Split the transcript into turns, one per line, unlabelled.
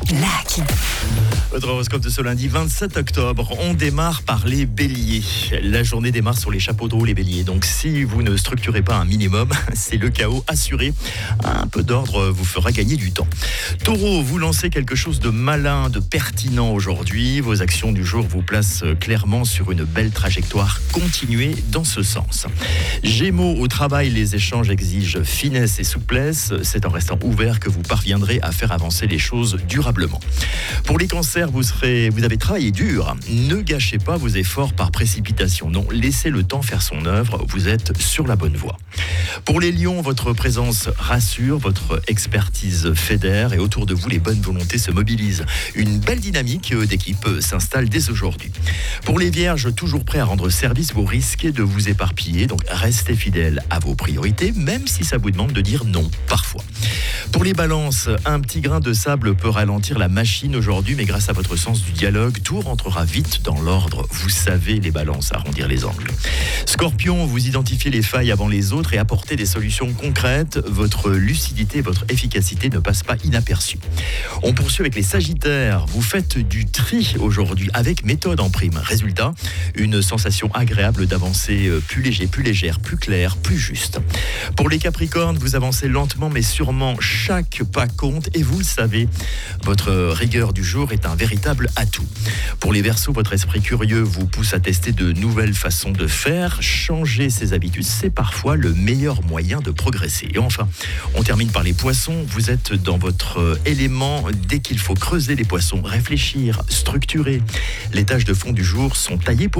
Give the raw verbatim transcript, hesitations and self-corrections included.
Lucky.
Votre horoscope de ce lundi vingt-sept octobre, on démarre par les béliers. La journée démarre sur les chapeaux de roue, les béliers. Donc si vous ne structurez pas un minimum, c'est le chaos assuré. Un peu d'ordre vous fera gagner du temps. Taureau, vous lancez quelque chose de malin, de pertinent aujourd'hui. Vos actions du jour vous placent clairement sur une belle trajectoire. Continuez dans ce sens. Gémeaux, au travail, les échanges exigent finesse et souplesse. C'est en restant ouvert que vous parviendrez à faire avancer les choses durablement. Pour les cancers, vous, serez, vous avez travaillé dur. Ne gâchez pas vos efforts par précipitation. Non, laissez le temps faire son œuvre. Vous êtes sur la bonne voie. Pour les lions, votre présence rassure, votre expertise fédère et autour de vous, les bonnes volontés se mobilisent. Une belle dynamique d'équipe s'installe dès aujourd'hui. Pour les vierges, toujours prêts à rendre service, vous risquez de vous éparpiller. Donc restez fidèles à vos priorités, même si ça vous demande de dire non parfois. Pour les balances, un petit grain de sable peut ralentir la machine aujourd'hui, mais grâce à votre sens du dialogue, tout rentrera vite dans l'ordre. Vous savez, les balances, arrondir les angles. Scorpion, vous identifiez les failles avant les autres et apportez des solutions concrètes. Votre lucidité et votre efficacité ne passent pas inaperçues. On poursuit avec les sagittaires. Vous faites du tri aujourd'hui avec méthode en prime. Résultat, une sensation agréable d'avancer plus léger, plus légère, plus clair, plus juste. Pour les capricornes, vous avancez lentement mais sûrement. Chaque pas compte et vous le savez, votre rigueur du jour est un véritable atout. Pour les Verseaux, votre esprit curieux vous pousse à tester de nouvelles façons de faire. Changer ses habitudes, c'est parfois le meilleur moyen de progresser. Et enfin, on termine par les Poissons. Vous êtes dans votre élément dès qu'il faut creuser les poissons, réfléchir, structurer. Les tâches de fond du jour sont taillées pour